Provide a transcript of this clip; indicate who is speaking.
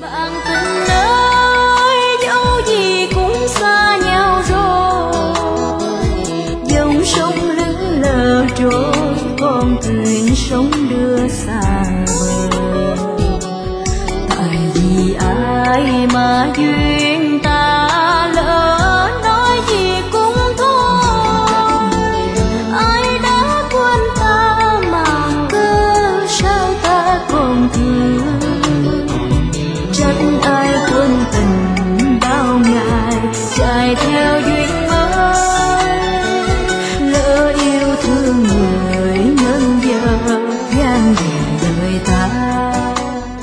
Speaker 1: Bạn tình ơi, dẫu gì cũng xa nhau rồi, dòng sông lững lờ trôi, con thuyền sóng đưa xa bờ. Tại vì ai mà duyên ta lỡ, nói gì cũng thôi. Ai đã quên ta mà cớ sao ta còn thương. Chắc ai quên tình bao ngày chạy theo